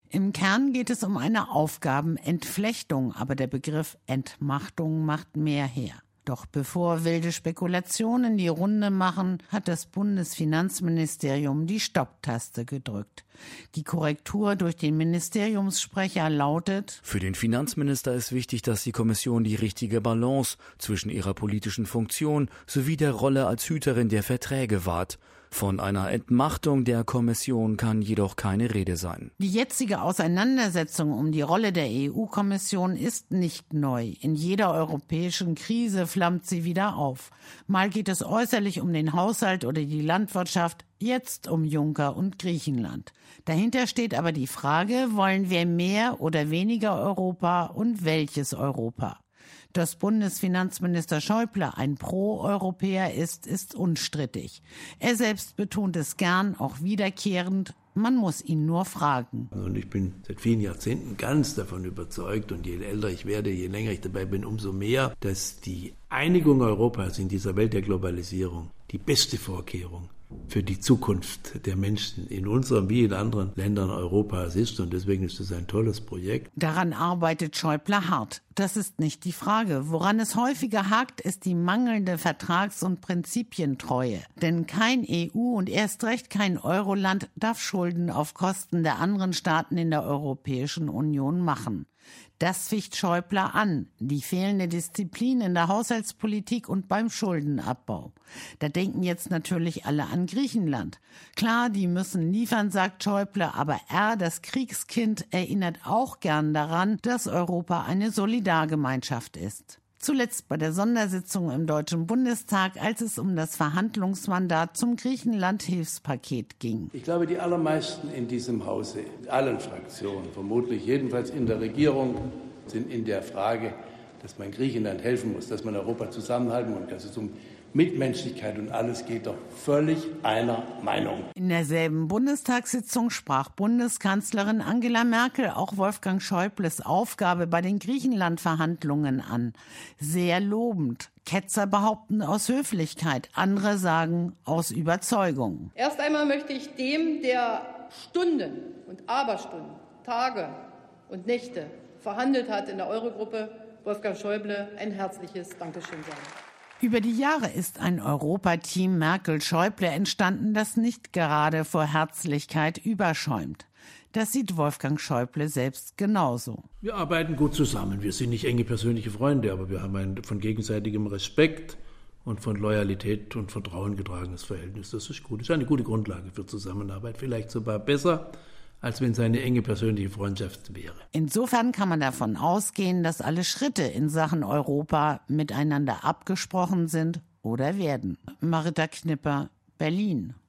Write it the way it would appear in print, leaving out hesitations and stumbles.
Im Kern geht es um eine Aufgabenentflechtung, aber der Begriff Entmachtung macht mehr her. Doch bevor wilde Spekulationen die Runde machen, hat das Bundesfinanzministerium die Stopptaste gedrückt. Die Korrektur durch den Ministeriumssprecher lautet: Für den Finanzminister ist wichtig, dass die Kommission die richtige Balance zwischen ihrer politischen Funktion sowie der Rolle als Hüterin der Verträge wahrt. Von einer Entmachtung der Kommission kann jedoch keine Rede sein. Die jetzige Auseinandersetzung um die Rolle der EU-Kommission ist nicht neu. In jeder europäischen Krise flammt sie wieder auf. Mal geht es äußerlich um den Haushalt oder die Landwirtschaft, jetzt um Juncker und Griechenland. Dahinter steht aber die Frage, wollen wir mehr oder weniger Europa und welches Europa? Dass Bundesfinanzminister Schäuble ein Pro-Europäer ist unstrittig. Er selbst betont es gern, auch wiederkehrend, man muss ihn nur fragen. Und ich bin seit vielen Jahrzehnten ganz davon überzeugt, und je älter ich werde, je länger ich dabei bin, umso mehr, dass die Einigung Europas in dieser Welt der Globalisierung die beste Vorkehrung für die Zukunft der Menschen in unserem wie in anderen Ländern Europas ist. Und deswegen ist es ein tolles Projekt. Daran arbeitet Schäuble hart. Das ist nicht die Frage. Woran es häufiger hakt, ist die mangelnde Vertrags- und Prinzipientreue. Denn kein EU- und erst recht kein Euroland darf Schulden auf Kosten der anderen Staaten in der Europäischen Union machen. Das ficht Schäuble an, die fehlende Disziplin in der Haushaltspolitik und beim Schuldenabbau. Da denken jetzt natürlich alle an Griechenland. Klar, die müssen liefern, sagt Schäuble, aber er, das Kriegskind, erinnert auch gern daran, dass Europa eine Solidargemeinschaft ist. Zuletzt bei der Sondersitzung im Deutschen Bundestag, als es um das Verhandlungsmandat zum Griechenland-Hilfspaket ging. Ich glaube, die allermeisten in diesem Hause, in allen Fraktionen, vermutlich jedenfalls in der Regierung, sind in der Frage, dass man Griechenland helfen muss, dass man Europa zusammenhalten muss, dass es um Mitmenschlichkeit und alles geht, doch völlig einer Meinung. In derselben Bundestagssitzung sprach Bundeskanzlerin Angela Merkel auch Wolfgang Schäubles Aufgabe bei den Griechenland-Verhandlungen an. Sehr lobend. Ketzer behaupten aus Höflichkeit, andere sagen aus Überzeugung. Erst einmal möchte ich dem, der Stunden und Aberstunden, Tage und Nächte verhandelt hat in der Eurogruppe, Wolfgang Schäuble, ein herzliches Dankeschön sagen. Über die Jahre ist ein Europateam Merkel-Schäuble entstanden, das nicht gerade vor Herzlichkeit überschäumt. Das sieht Wolfgang Schäuble selbst genauso. Wir arbeiten gut zusammen. Wir sind nicht enge persönliche Freunde, aber wir haben ein von gegenseitigem Respekt und von Loyalität und Vertrauen getragenes Verhältnis. Das ist gut. Das ist eine gute Grundlage für Zusammenarbeit. Vielleicht sogar besser, als wenn es eine enge persönliche Freundschaft wäre. Insofern kann man davon ausgehen, dass alle Schritte in Sachen Europa miteinander abgesprochen sind oder werden. Marita Knipper, Berlin.